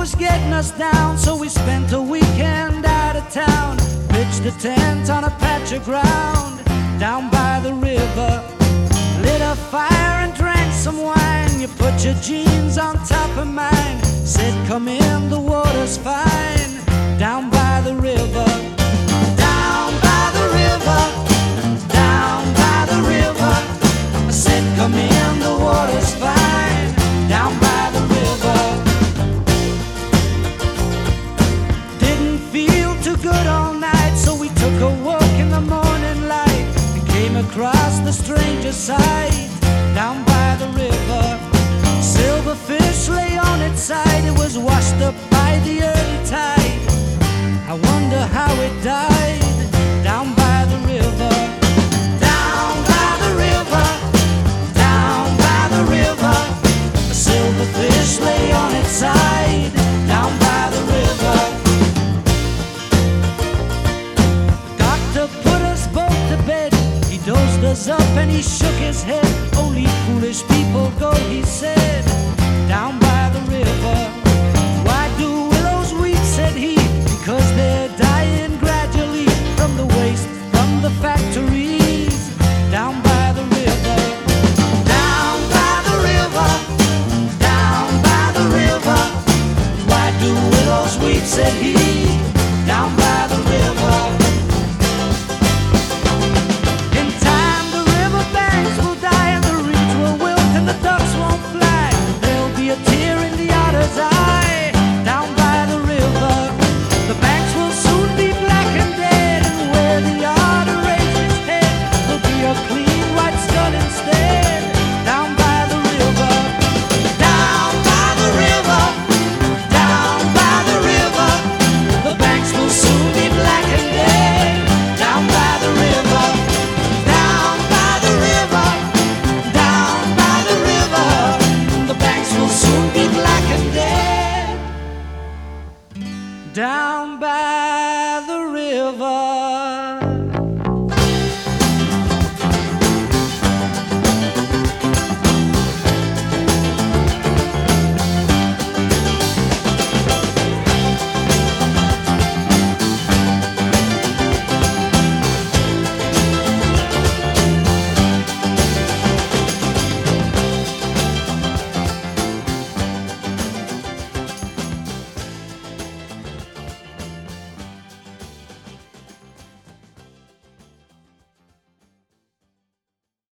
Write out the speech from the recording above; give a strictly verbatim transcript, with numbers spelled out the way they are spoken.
was getting us down, so we spent a weekend out of town. Pitched a tent on a patch of ground down by the river. Lit a fire and drank some wine. You put your jeans on top of mine. Said, come in, the water's fine. Down by the river. Down by the river. Down by the river. I said, come in, the water's fine. Down by the river. Didn't feel too good all night, so we took a walk in the morning light and came across the stranger's sight. Down by the river, silverfish lay on its side. It was washed up by the early tide. I wonder how it died. Down by the river. Down by the river. Down by the river. A silverfish lay on its side. Down by the river. The doctor put us both to bed. He dozed us up and he shook his head. Only foolish people go, he said. Down